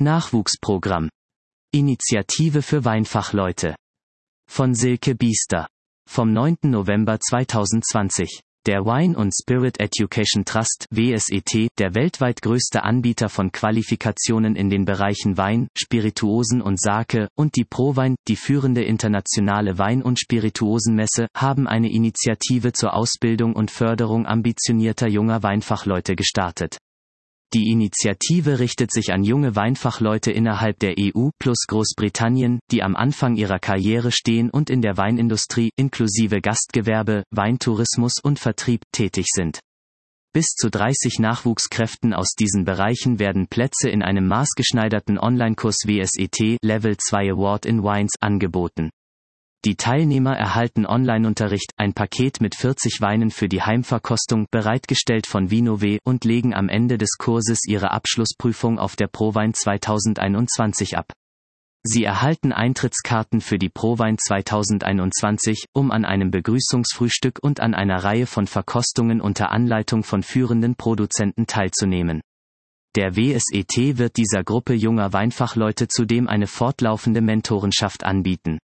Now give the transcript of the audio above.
Nachwuchsprogramm. Initiative für Weinfachleute. Von Silke Biester. Vom 9. November 2020. Der Wine and Spirit Education Trust (WSET), der weltweit größte Anbieter von Qualifikationen in den Bereichen Wein, Spirituosen und Sake, und die ProWein, die führende internationale Wein- und Spirituosenmesse, haben eine Initiative zur Ausbildung und Förderung ambitionierter junger Weinfachleute gestartet. Die Initiative richtet sich an junge Weinfachleute innerhalb der EU plus Großbritannien, die am Anfang ihrer Karriere stehen und in der Weinindustrie, inklusive Gastgewerbe, Weintourismus und Vertrieb, tätig sind. Bis zu 30 Nachwuchskräften aus diesen Bereichen werden Plätze in einem maßgeschneiderten Online-Kurs WSET Level 2 Award in Wines angeboten. Die Teilnehmer erhalten Online-Unterricht, ein Paket mit 40 Weinen für die Heimverkostung, bereitgestellt von Vinove, und legen am Ende des Kurses ihre Abschlussprüfung auf der ProWein 2021 ab. Sie erhalten Eintrittskarten für die ProWein 2021, um an einem Begrüßungsfrühstück und an einer Reihe von Verkostungen unter Anleitung von führenden Produzenten teilzunehmen. Der WSET wird dieser Gruppe junger Weinfachleute zudem eine fortlaufende Mentorenschaft anbieten.